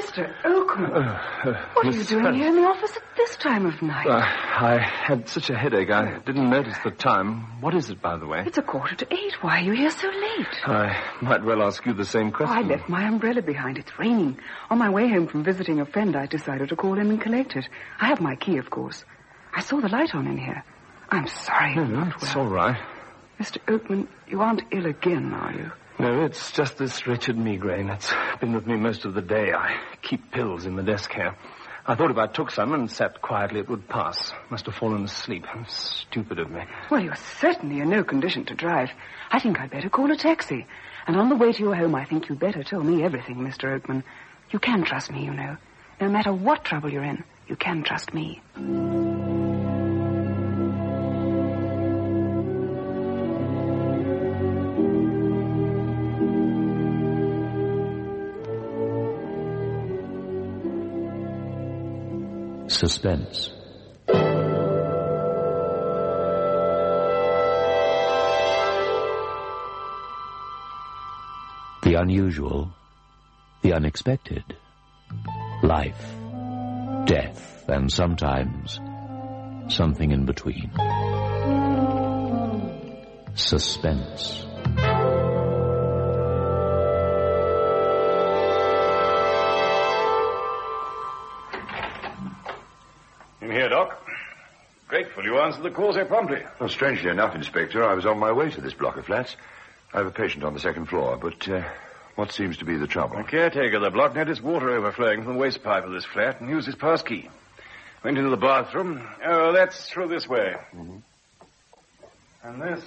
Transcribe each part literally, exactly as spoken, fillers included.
Mister Oakman, Uh, uh, what are Miss you doing Spence. here in the office at this time of night? Uh, I had such a headache, I didn't notice the time. What is it, by the way? It's a quarter to eight. Why are you here so late? I might well ask you the same Oh, question. I left my umbrella behind. It's raining. On my way home from visiting a friend, I decided to call in and collect it. I have my key, of course. I saw the light on in here. I'm sorry. No, I'm no, not it's well. all right. Mister Oakman, you aren't ill again, are you? No, it's just this wretched migraine. It's been with me most of the day. I keep pills in the desk here. I thought if I took some and sat quietly, it would pass. Must have fallen asleep. Stupid of me. Well, you're certainly in no condition to drive. I think I'd better call a taxi. And on the way to your home, I think you'd better tell me everything, Mister Oakman. You can trust me, you know. No matter what trouble you're in, you can trust me. Suspense. The unusual, the unexpected. Life, death, and sometimes something in between. Suspense. In here, Doc. Grateful you answered the call so promptly. Well, strangely enough, Inspector, I was on my way to this block of flats. I have a patient on the second floor, but uh, what seems to be the trouble? The caretaker of the block noticed water overflowing from the waste pipe of this flat and used his pass key. Went into the bathroom. Oh, that's through this way. Mm-hmm. And this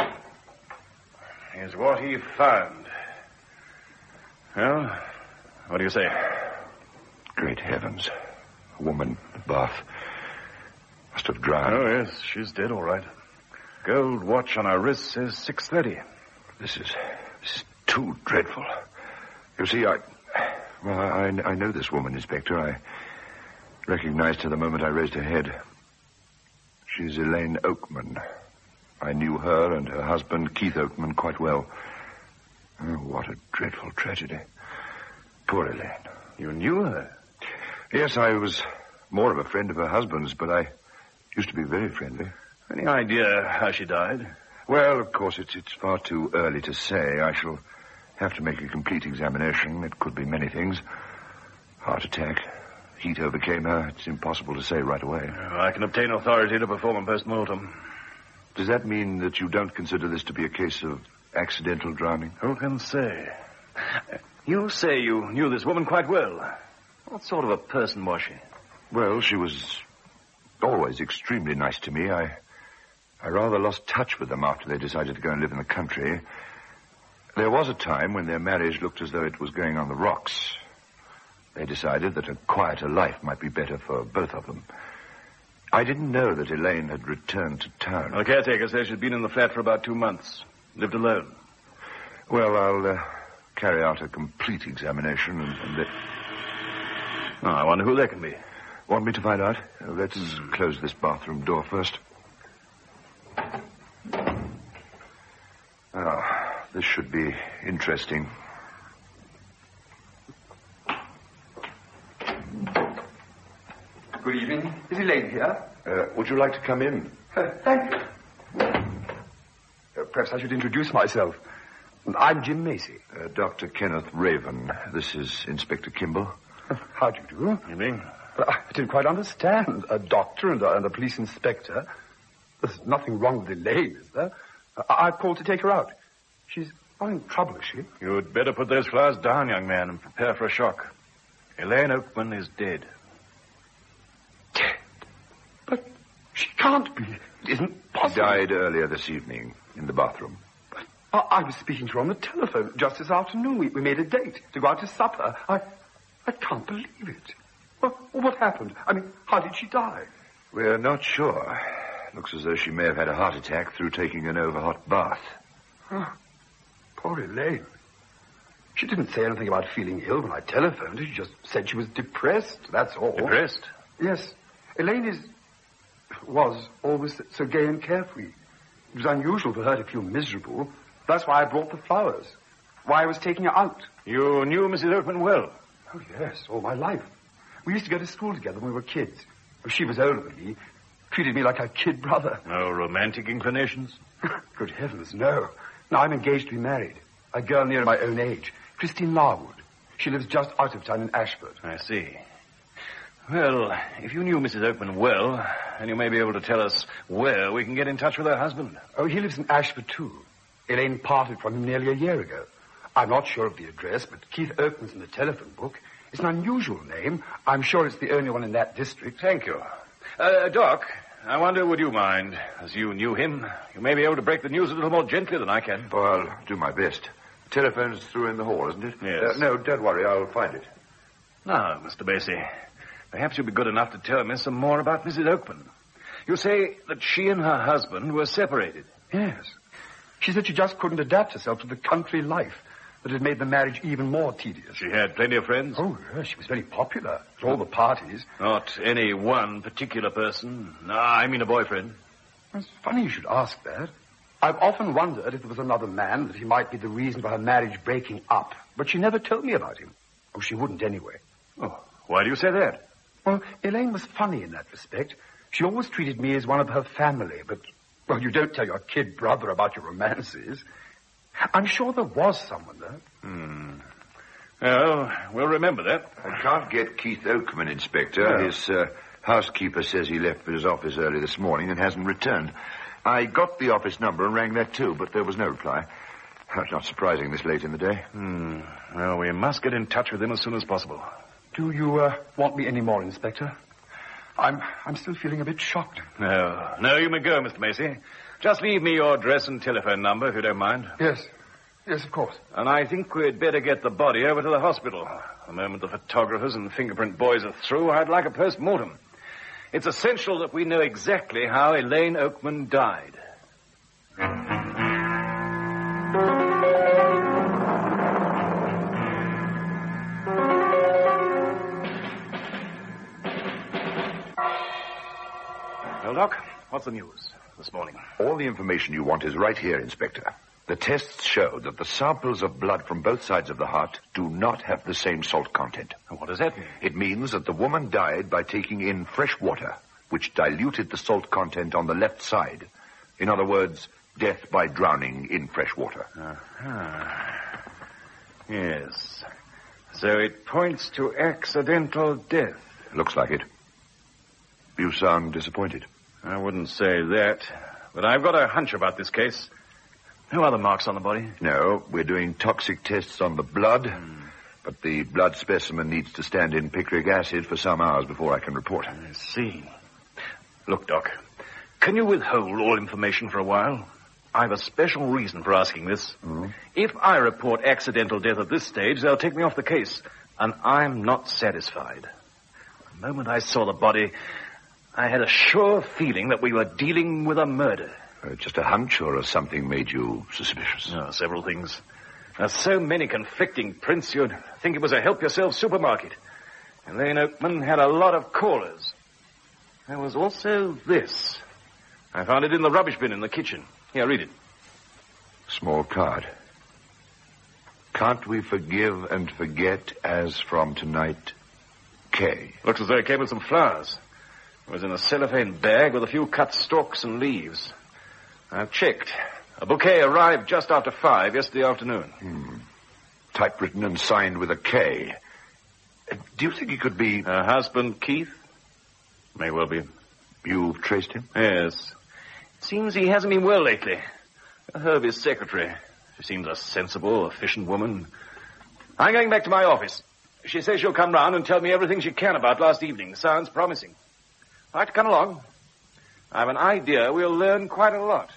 is what he found. Well, what do you say? Great heavens. A woman, a bath. Must have drowned. Oh, yes, she's dead, all right. Gold watch on her wrist says six thirty. This is, this is too dreadful. You see, I... Well, I, I know this woman, Inspector. I recognized her the moment I raised her head. She's Elaine Oakman. I knew her and her husband, Keith Oakman, quite well. Oh, what a dreadful tragedy. Poor Elaine. You knew her? Yes, I was more of a friend of her husband's, but I used to be very friendly. Any idea how she died? Well, of course, it's it's far too early to say. I shall have to make a complete examination. It could be many things. Heart attack. Heat overcame her. It's impossible to say right away. I can obtain authority to perform a post-mortem. Does that mean that you don't consider this to be a case of accidental drowning? Who can say? You say you knew this woman quite well. What sort of a person was she? Well, she was always extremely nice to me. I I rather lost touch with them after they decided to go and live in the country. There was a time when their marriage looked as though it was going on the rocks. They decided that a quieter life might be better for both of them. I didn't know that Elaine had returned to town. The caretaker says she'd been in the flat for about two months. Lived alone. Well, I'll uh, carry out a complete examination and... and let... Oh, I wonder who that can be. Want me to find out? Uh, let's close this bathroom door first. Ah, this should be interesting. Good evening. Is Elaine here? Uh, would you like to come in? Uh, thank you. Uh, perhaps I should introduce myself. I'm Jim Macy. Uh, Doctor Kenneth Raven. This is Inspector Kimball. How do you do? Evening. Well, I didn't quite understand. A doctor and a, and a police inspector. There's nothing wrong with Elaine, is there? I- I've called to take her out. She's not in trouble, is she? You'd better put those flowers down, young man, and prepare for a shock. Elaine Oakman is dead. Dead? But she can't be. It isn't She possible. died earlier this evening in the bathroom. I, I was speaking to her on the telephone just this afternoon. We, we made a date to go out to supper. I, I can't believe it. Well, what happened? I mean, how did she die? We're not sure. Looks as though she may have had a heart attack through taking an over-hot bath. Oh, poor Elaine. She didn't say anything about feeling ill when I telephoned her. She just said she was depressed, that's all. Depressed? Yes. Elaine is... was always so gay and carefree. It was unusual for her to feel miserable. That's why I brought the flowers. Why I was taking her out. You knew Missus Oakman well. Oh, yes, all my life. We used to go to school together when we were kids. She was older than me, treated me like her kid brother. No romantic inclinations? Good heavens, no. Now I'm engaged to be married. A girl near my own age, Christine Larwood. She lives just out of town in Ashford. I see. Well, if you knew Missus Oakman well, then you may be able to tell us where we can get in touch with her husband. Oh, he lives in Ashford, too. Elaine parted from him nearly a year ago. I'm not sure of the address, but Keith Oakman's in the telephone book. It's an unusual name. I'm sure it's the only one in that district. Thank you. Uh, Doc, I wonder, would you mind, as you knew him, you may be able to break the news a little more gently than I can. Oh, I'll do my best. Telephone's through in the hall, isn't it? Yes. Uh, no, don't worry. I'll find it. Now, Mister Basie, perhaps you'll be good enough to tell me some more about Missus Oakman. You say that she and her husband were separated. Yes. She said she just couldn't adapt herself to the country life, that had made the marriage even more tedious. She had plenty of friends? Oh, yes, she was very popular at all the parties. Not any one particular person? No, I mean a boyfriend. It's funny you should ask that. I've often wondered if there was another man, that he might be the reason for her marriage breaking up. But she never told me about him. Oh, she wouldn't anyway. Oh, why do you say that? Well, Elaine was funny in that respect. She always treated me as one of her family, but, well, you don't tell your kid brother about your romances. I'm sure there was someone there. Hmm. Well, we'll remember that. I can't get Keith Oakman, Inspector. No. His uh, housekeeper says he left for his office early this morning and hasn't returned. I got the office number and rang that too, but there was no reply. That's not surprising this late in the day. Hmm. Well, we must get in touch with him as soon as possible. Do you uh, want me any more, Inspector? I'm I'm still feeling a bit shocked. No. No, you may go, Mister Macy. Just leave me your address and telephone number, if you don't mind. Yes. Yes, of course. And I think we'd better get the body over to the hospital. The moment the photographers and fingerprint boys are through, I'd like a post-mortem. It's essential that we know exactly how Elaine Oakman died. Well, Doc, what's the news this morning? All the information you want is right here, Inspector. The tests show that the samples of blood from both sides of the heart do not have the same salt content. What does that mean? It means that the woman died by taking in fresh water, which diluted the salt content on the left side. In other words, death by drowning in fresh water. Uh-huh. Yes. So it points to accidental death. Looks like it. You sound disappointed. I wouldn't say that, but I've got a hunch about this case. No other marks on the body? No, we're doing toxic tests on the blood, mm. but the blood specimen needs to stand in picric acid for some hours before I can report. I see. Look, Doc, can you withhold all information for a while? I've a special reason for asking this. Mm. If I report accidental death at this stage, they'll take me off the case, and I'm not satisfied. The moment I saw the body, I had a sure feeling that we were dealing with a murder. Uh, just a hunch, or has something made you suspicious? Oh, several things. There's so many conflicting prints, you'd think it was a help-yourself supermarket. Elaine Oakman had a lot of callers. There was also this. I found it in the rubbish bin in the kitchen. Here, read it. Small card. Can't we forgive and forget as from tonight, K? Looks as though it came with some flowers. It was in a cellophane bag with a few cut stalks and leaves. I've checked. A bouquet arrived just after five yesterday afternoon. Hmm. Typewritten and signed with a K. Uh, do you think it could be... Her husband, Keith? May well be. You've traced him? Yes. It seems he hasn't been well lately. Herbie's secretary. She seems a sensible, efficient woman. I'm going back to my office. She says she'll come round and tell me everything she can about last evening. Sounds promising. All right, come along. I have an idea we'll learn quite a lot.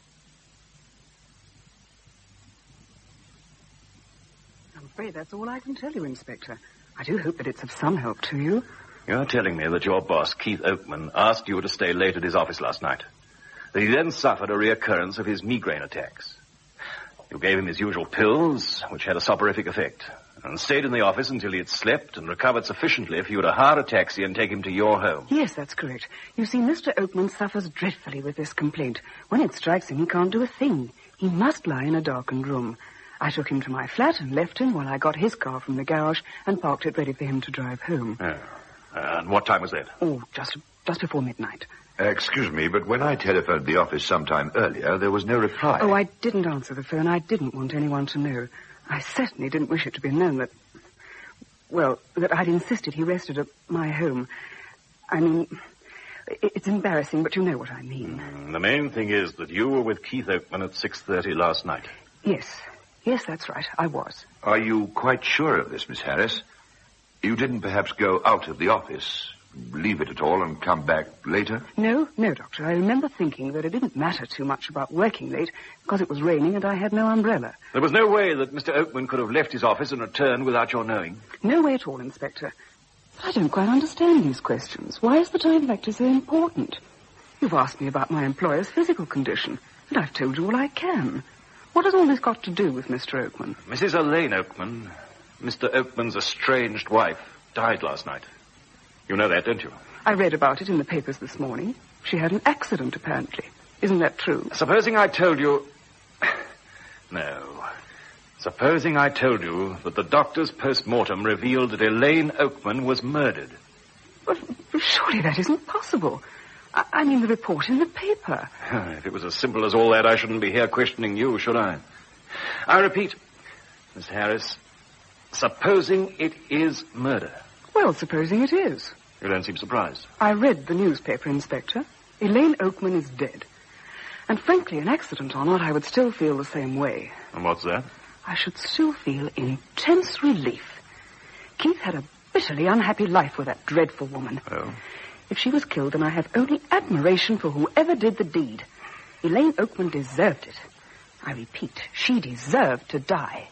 I'm afraid that's all I can tell you, Inspector. I do hope that it's of some help to you. You're telling me that your boss, Keith Oakman, asked you to stay late at his office last night. That he then suffered a reoccurrence of his migraine attacks. You gave him his usual pills, which had a soporific effect, and stayed in the office until he had slept and recovered sufficiently for you to hire a taxi and take him to your home. Yes, that's correct. You see, Mister Oakman suffers dreadfully with this complaint. When it strikes him, he can't do a thing. He must lie in a darkened room. I took him to my flat and left him while I got his car from the garage and parked it ready for him to drive home. Oh. Uh, and what time was that? Oh, just just before midnight. Uh, excuse me, but when I telephoned the office sometime earlier, there was no reply. Oh, I didn't answer the phone. I didn't want anyone to know. I certainly didn't wish it to be known that... Well, that I'd insisted he rested at my home. I mean, it's embarrassing, but you know what I mean. Mm, the main thing is that you were with Keith Oakman at six thirty last night. Yes. Yes, that's right. I was. Are you quite sure of this, Miss Harris? You didn't perhaps go out of the office, leave it at all, and come back later? No, no, Doctor. I remember thinking that it didn't matter too much about working late because it was raining and I had no umbrella. There was no way that Mister Oakman could have left his office and returned without your knowing? No way at all, Inspector. But I don't quite understand these questions. Why is the time factor so important? You've asked me about my employer's physical condition, and I've told you all I can. What has all this got to do with Mister Oakman? Missus Elaine Oakman, Mister Oakman's estranged wife, died last night. You know that, don't you? I read about it in the papers this morning. She had an accident, apparently. Isn't that true? Supposing I told you... No. Supposing I told you that the doctor's post-mortem revealed that Elaine Oakman was murdered. Well, surely that isn't possible. I, I mean the report in the paper. If it was as simple as all that, I shouldn't be here questioning you, should I? I repeat, Miss Harris, supposing it is murder. Well, supposing it is. You don't seem surprised. I read the newspaper, Inspector. Elaine Oakman is dead. And frankly, an accident or not, I would still feel the same way. And what's that? I should still feel intense relief. Keith had a bitterly unhappy life with that dreadful woman. Oh? If she was killed, then I have only admiration for whoever did the deed. Elaine Oakman deserved it. I repeat, she deserved to die.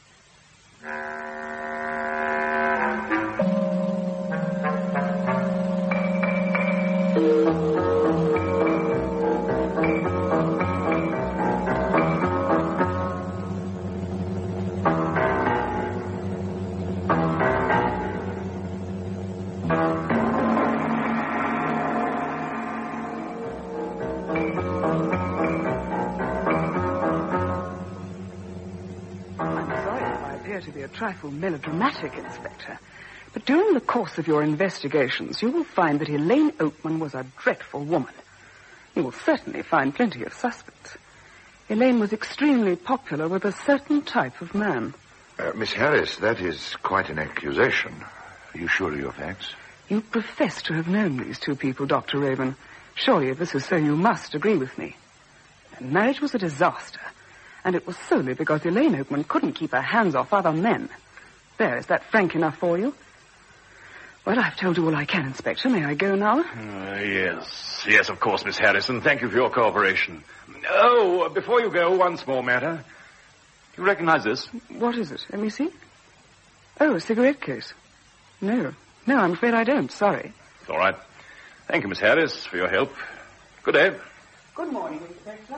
To be a trifle melodramatic, Inspector. But during the course of your investigations, you will find that Elaine Oakman was a dreadful woman. You will certainly find plenty of suspects. Elaine was extremely popular with a certain type of man. Uh, Miss Harris, that is quite an accusation. Are you sure of your facts? You profess to have known these two people, Doctor Raven. Surely, if this is so, you must agree with me. Their marriage was a disaster. And it was solely because Elaine Oakman couldn't keep her hands off other men. There, is that frank enough for you? Well, I've told you all I can, Inspector. May I go now? Uh, yes. Yes, of course, Miss Harrison. Thank you for your cooperation. Oh, before you go, one small matter. Do you recognize this? What is it? Let me see. Oh, a cigarette case. No. No, I'm afraid I don't. Sorry. It's all right. Thank you, Miss Harris, for your help. Good day. Good morning, Inspector.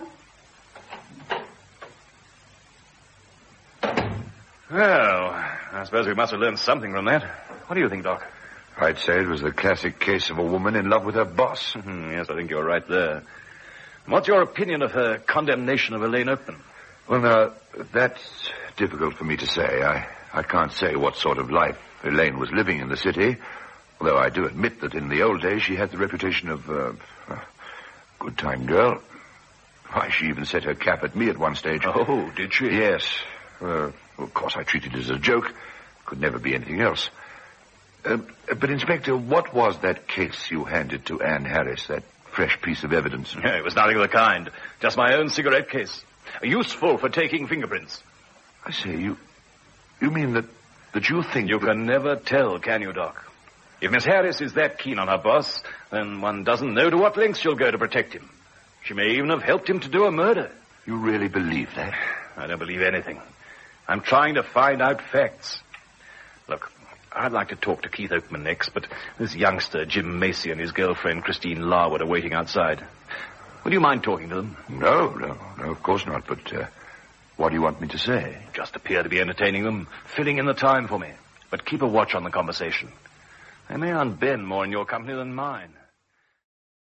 Well, I suppose we must have learned something from that. What do you think, Doc? I'd say it was the classic case of a woman in love with her boss. Yes, I think you're right there. What's your opinion of her condemnation of Elaine Oakman? Well, now, that's difficult for me to say. I, I can't say what sort of life Elaine was living in the city, although I do admit that in the old days she had the reputation of uh, a good-time girl. Why, she even set her cap at me at one stage. Oh, did she? Yes. Uh, of course, I treated it as a joke. Could never be anything else. Uh, but, Inspector, what was that case you handed to Anne Harris, that fresh piece of evidence? Yeah, it was nothing of the kind. Just my own cigarette case. Useful for taking fingerprints. I say, you... You mean that... that you think... You that... can never tell, can you, Doc? If Miss Harris is that keen on her boss, then one doesn't know to what lengths she'll go to protect him. She may even have helped him to do a murder. You really believe that? I don't believe anything. I'm trying to find out facts. Look, I'd like to talk to Keith Oakman next, but this youngster, Jim Macy, and his girlfriend, Christine Larwood, are waiting outside. Would you mind talking to them? No, no, no, of course not, but uh, what do you want me to say? Just appear to be entertaining them, filling in the time for me. But keep a watch on the conversation. They may unbend more in your company than mine.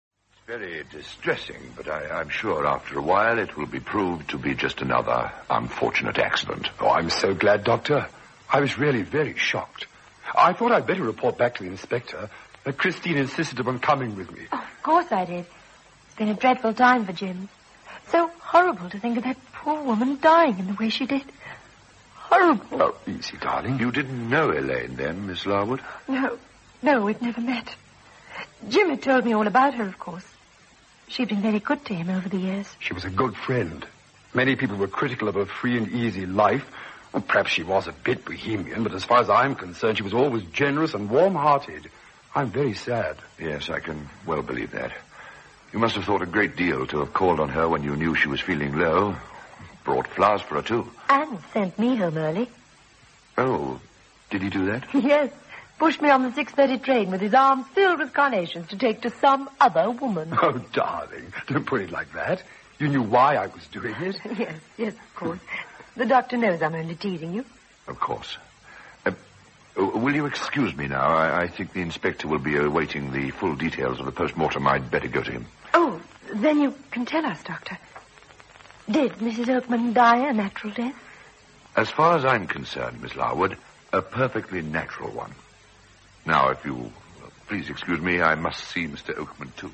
very distressing, but I, I'm sure after a while it will be proved to be just another unfortunate accident. Oh, I'm so glad, Doctor. I was really very shocked. I thought I'd better report back to the inspector, but Christine insisted upon coming with me. Oh, of course I did. It's been a dreadful time for Jim. So horrible to think of that poor woman dying in the way she did. Horrible. Oh, easy, darling. You didn't know Elaine then, Miss Larwood? No, no, we'd never met. Jim had told me all about her, of course. She'd been very good to him over the years. She was a good friend. Many people were critical of her free and easy life. Well, perhaps she was a bit bohemian, but as far as I'm concerned, she was always generous and warm-hearted. I'm very sad. Yes, I can well believe that. You must have thought a great deal to have called on her when you knew she was feeling low. Brought flowers for her, too. And sent me home early. Oh, did he do that? Yes. Pushed me on the six thirty train with his arms filled with carnations to take to some other woman. Oh, darling, don't put it like that. You knew why I was doing it. Yes, yes, of course. The doctor knows I'm only teasing you. Of course. Uh, will you excuse me now? I, I think the inspector will be awaiting the full details of the post-mortem. I'd better go to him. Oh, then you can tell us, Doctor. Did Missus Oakman die a natural death? As far as I'm concerned, Miss Larwood, a perfectly natural one. Now, if you uh, please excuse me, I must see Mister Oakman, too.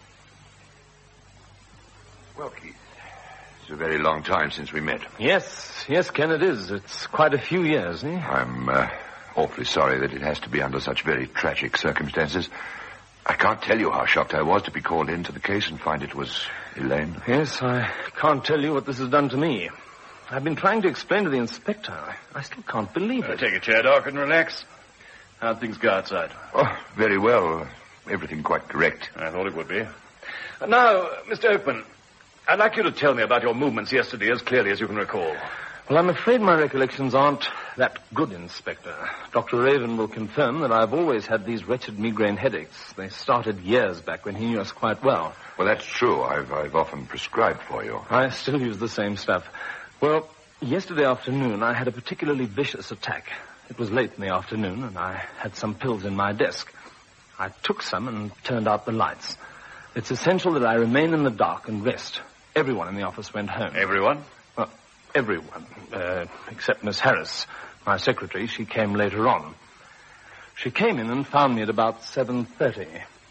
Well, Keith, it's a very long time since we met. Yes, yes, Ken, it is. It's quite a few years, eh? I'm uh, awfully sorry that it has to be under such very tragic circumstances. I can't tell you how shocked I was to be called into the case and find it was Elaine. Yes, I can't tell you what this has done to me. I've been trying to explain to the inspector. I, I still can't believe Uh, it. take a chair, Doc, and relax. How'd things go outside? Oh, very well. Everything quite correct. I thought it would be. Uh, now, Mister Oakman, I'd like you to tell me about your movements yesterday as clearly as you can recall. Well, I'm afraid my recollections aren't that good, Inspector. Doctor Raven will confirm that I've always had these wretched migraine headaches. They started years back when he knew us quite well. Well, that's true. I've, I've often prescribed for you. I still use the same stuff. Well, yesterday afternoon I had a particularly vicious attack. It was late in the afternoon, and I had some pills in my desk. I took some and turned out the lights. It's essential that I remain in the dark and rest. Everyone in the office went home. Everyone? Well, everyone, uh, except Miss Harris, my secretary. She came later on. She came in and found me at about seven thirty.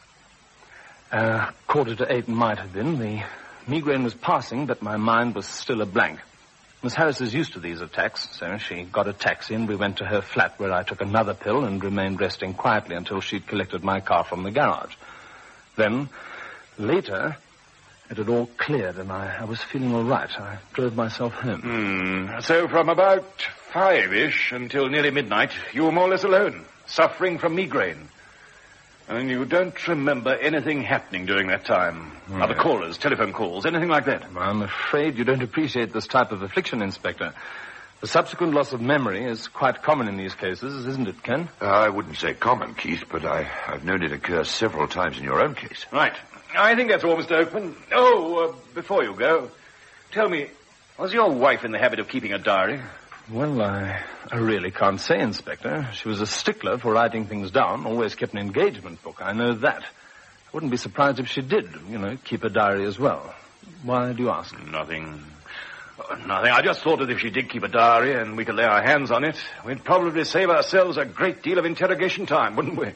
Uh, quarter to eight might have been. The migraine was passing, but my mind was still a blank. Miss Harris is used to these attacks, so she got a taxi and we went to her flat where I took another pill and remained resting quietly until she'd collected my car from the garage. Then, later, it had all cleared and I, I was feeling all right. I drove myself home. Hmm. So from about five-ish until nearly midnight, you were more or less alone, suffering from migraine. And you don't remember anything happening during that time? No. Other callers, telephone calls, anything like that? I'm afraid you don't appreciate this type of affliction, Inspector. The subsequent loss of memory is quite common in these cases, isn't it, Ken? Uh, I wouldn't say common, Keith, but I, I've known it occur several times in your own case. Right. I think that's all, Mister Oakman. Oh, uh, before you go, tell me, was your wife in the habit of keeping a diary? Well, I, I really can't say, Inspector. She was a stickler for writing things down, always kept an engagement book. I know that. I wouldn't be surprised if she did, you know, keep a diary as well. Why do you ask? Nothing. Oh, nothing. I just thought that if she did keep a diary and we could lay our hands on it, we'd probably save ourselves a great deal of interrogation time, wouldn't we?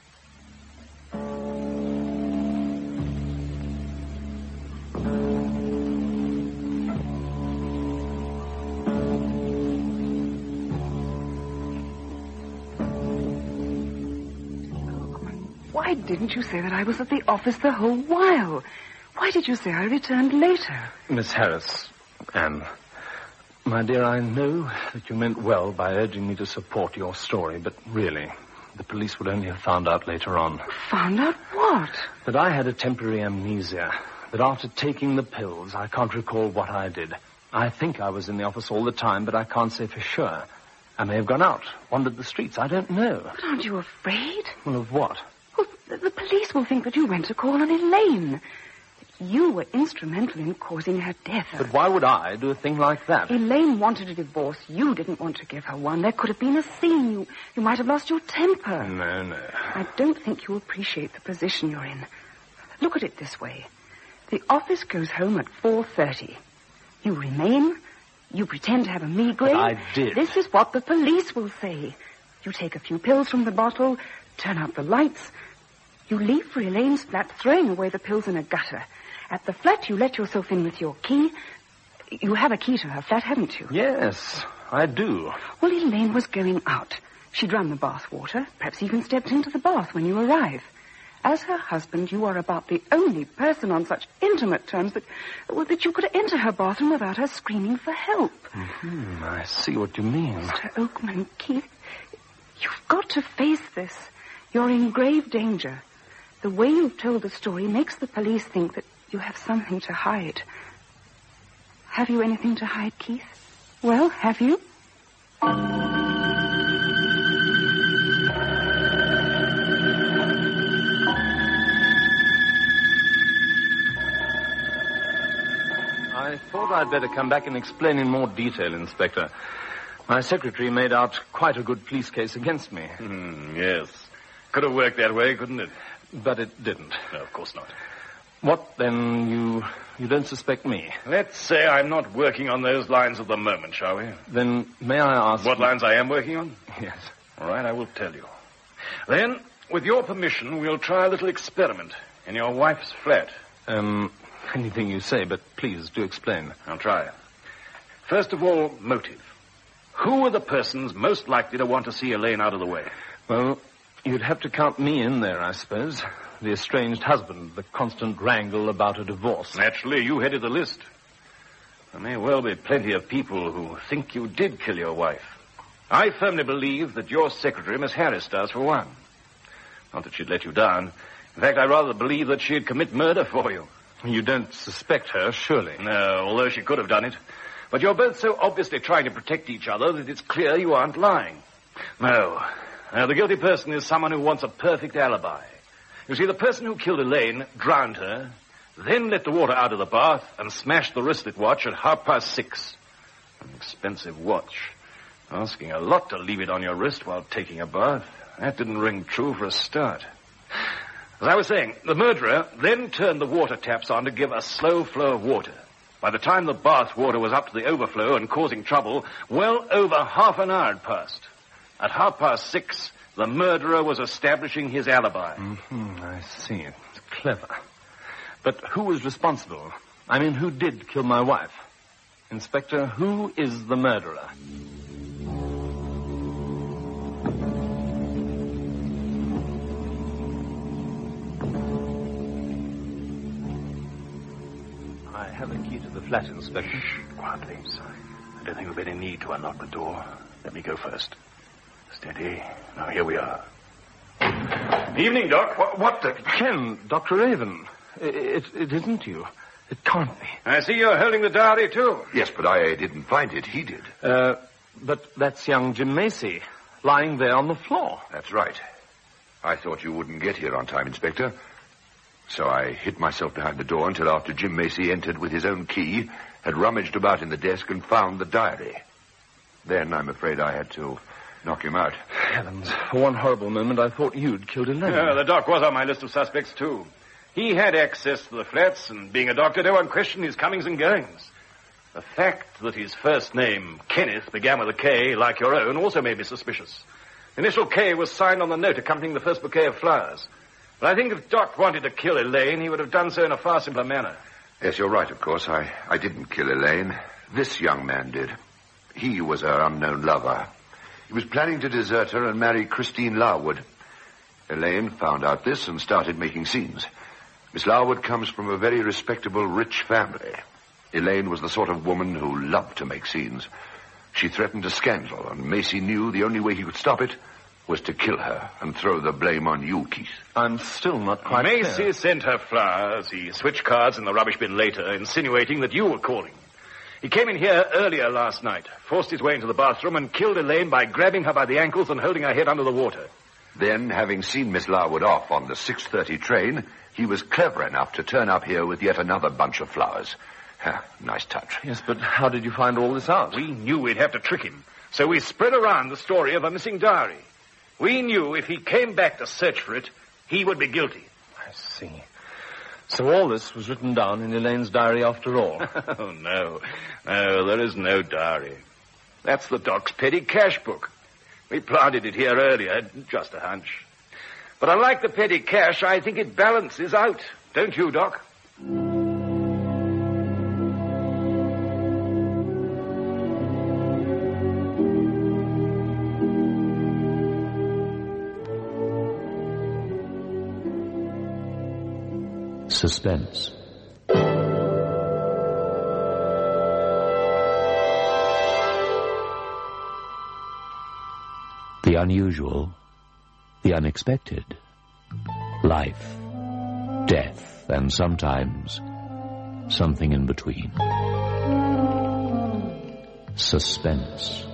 Why didn't you say that I was at the office the whole while? Why did you say I returned later? Miss Harris, Anne, my dear, I know that you meant well by urging me to support your story, but really, the police would only have found out later on. Found out what? That I had a temporary amnesia. That after taking the pills, I can't recall what I did. I think I was in the office all the time, but I can't say for sure. I may have gone out, wandered the streets. I don't know. But aren't you afraid? Well, of what? Well, the, the police will think that you went to call on Elaine. That you were instrumental in causing her death. But why would I do a thing like that? Elaine wanted a divorce. You didn't want to give her one. There could have been a scene. You, you might have lost your temper. No, no. I don't think you appreciate the position you're in. Look at it this way. The office goes home at four thirty. You remain. You pretend to have a migraine. But I did. This is what the police will say. You take a few pills from the bottle, turn out the lights. You leave for Elaine's flat, throwing away the pills in a gutter. At the flat, you let yourself in with your key. You have a key to her flat, haven't you? Yes, I do. Well, Elaine was going out. She'd run the bath water, perhaps even stepped into the bath when you arrive. As her husband, you are about the only person on such intimate terms that, well, that you could enter her bathroom without her screaming for help. Mm-hmm. I see what you mean. Mister Oakman, Keith, you've got to face this. You're in grave danger. The way you've told the story makes the police think that you have something to hide. Have you anything to hide, Keith? Well, have you? I thought I'd better come back and explain in more detail, Inspector. My secretary made out quite a good police case against me. Mm, yes. Could have worked that way, couldn't it? But it didn't. No, of course not. What, then, you you don't suspect me? Let's say I'm not working on those lines at the moment, shall we? Then may I ask... What lines I am working on? Yes. All right, I will tell you. Then, with your permission, we'll try a little experiment in your wife's flat. Um... Anything you say, but please do explain. I'll try. First of all, motive. Who are the persons most likely to want to see Elaine out of the way? Well, you'd have to count me in there, I suppose. The estranged husband, the constant wrangle about a divorce. Naturally, you headed the list. There may well be plenty of people who think you did kill your wife. I firmly believe that your secretary, Miss Harris, does, for one. Not that she'd let you down. In fact, I rather believe that she'd commit murder for you. You don't suspect her, surely? No, although she could have done it. But you're both so obviously trying to protect each other that it's clear you aren't lying. No. Uh, the guilty person is someone who wants a perfect alibi. You see, the person who killed Elaine drowned her, then let the water out of the bath and smashed the wristlet watch at half past six. An expensive watch. Asking a lot to leave it on your wrist while taking a bath. That didn't ring true for a start. As I was saying, the murderer then turned the water taps on to give a slow flow of water. By the time the bath water was up to the overflow and causing trouble, well over half an hour had passed. At half past six, the murderer was establishing his alibi. Mm-hmm, I see. It's clever. But who was responsible? I mean, who did kill my wife? Inspector, who is the murderer? I have a key to the flat, Inspector. Shh, quietly. I don't think we've any need to unlock the door. Let me go first. Steady. Now, here we are. Evening, Doc. What, what the... Ken, Doctor Raven. It, it, it isn't you. It can't be. I see you're holding the diary, too. Yes, but I didn't find it. He did. Uh, but that's young Jim Macy, lying there on the floor. That's right. I thought you wouldn't get here on time, Inspector. So I hid myself behind the door until after Jim Macy entered with his own key, had rummaged about in the desk and found the diary. Then I'm afraid I had to knock him out. Heavens, for one horrible moment I thought you'd killed Elaine. Yeah, the doc was on my list of suspects, too. He had access to the flats, and being a doctor, no one questioned his comings and goings. The fact that his first name, Kenneth, began with a K, like your own, also made me suspicious. The initial K was signed on the note accompanying the first bouquet of flowers. But I think if Doc wanted to kill Elaine, he would have done so in a far simpler manner. Yes, you're right, of course. I, I didn't kill Elaine. This young man did. He was her unknown lover. He was planning to desert her and marry Christine Larwood. Elaine found out this and started making scenes. Miss Larwood comes from a very respectable, rich family. Elaine was the sort of woman who loved to make scenes. She threatened a scandal, and Macy knew the only way he could stop it was to kill her and throw the blame on you, Keith. I'm still not quite Macy clear. sent her flowers. He switched cards in the rubbish bin later, insinuating that you were calling. He came in here earlier last night, forced his way into the bathroom, and killed Elaine by grabbing her by the ankles and holding her head under the water. Then, having seen Miss Larwood off on the six thirty train, he was clever enough to turn up here with yet another bunch of flowers. Ha, nice touch. Yes, but how did you find all this out? We knew we'd have to trick him, so we spread around the story of a missing diary. We knew if he came back to search for it, he would be guilty. I see. So all this was written down in Elaine's diary after all. Oh, no. No, there is no diary. That's the Doc's petty cash book. We planted it here earlier, just a hunch. But unlike the petty cash, I think it balances out. Don't you, Doc? Suspense. The unusual, the unexpected. Life, death, and sometimes something in between. Suspense.